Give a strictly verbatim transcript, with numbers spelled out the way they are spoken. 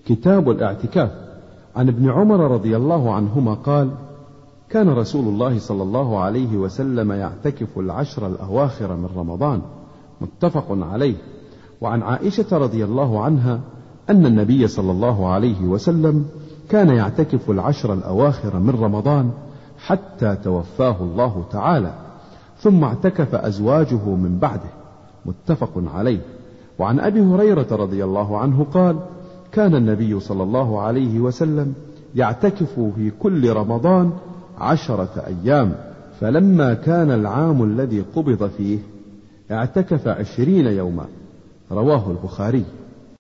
كتاب الاعتكاف. عن ابن عمر رضي الله عنهما قال: كان رسول الله صلى الله عليه وسلم يعتكف العشر الأواخر من رمضان، متفق عليه. وعن عائشة رضي الله عنها أن النبي صلى الله عليه وسلم كان يعتكف العشر الأواخر من رمضان حتى توفاه الله تعالى، ثم اعتكف أزواجه من بعده، متفق عليه. وعن أبي هريرة رضي الله عنه قال: كان النبي صلى الله عليه وسلم يعتكف في كل رمضان عشرة أيام، فلما كان العام الذي قبض فيه اعتكف عشرين يوما، رواه البخاري.